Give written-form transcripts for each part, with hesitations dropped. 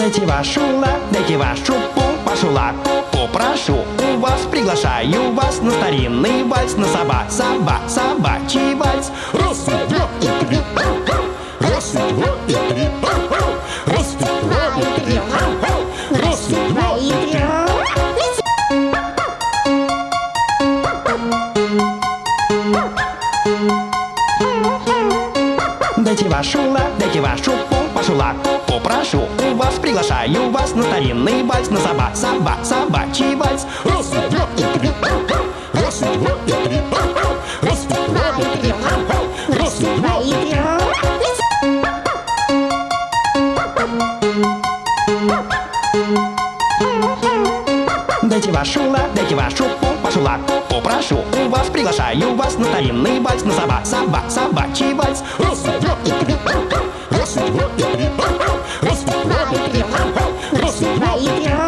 Дайте вашу пошула. Попрошу у вас, приглашаю вас на старинный вальс, на собачий вальс. Раз, и два, и три. Раз, и два, и три. Раз, и два, и три. Раз, и два, и три. Дайте вашу пошула. Попрошу у вас, приглашаю вас на старинный вальс, на собачий вальс. Раз, и два, и три. Раз, и два, и три. Раз, и два, и три. Раз, и два, и три. Дайте вашу пошула. Попрошу у вас, приглашаю вас на старинный вальс, на собачий вальс. Раз, и два, и три. Раз, и два, и три. Раз, и два, и три. Раз, и два, и три.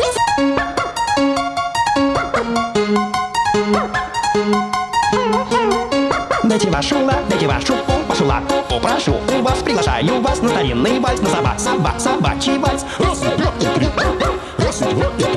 Дайте вашу пошула. Попрошу у вас, приглашаю вас на старинный вальс, на собачий вальс. Раз, и два, и три. Раз, и два, и три.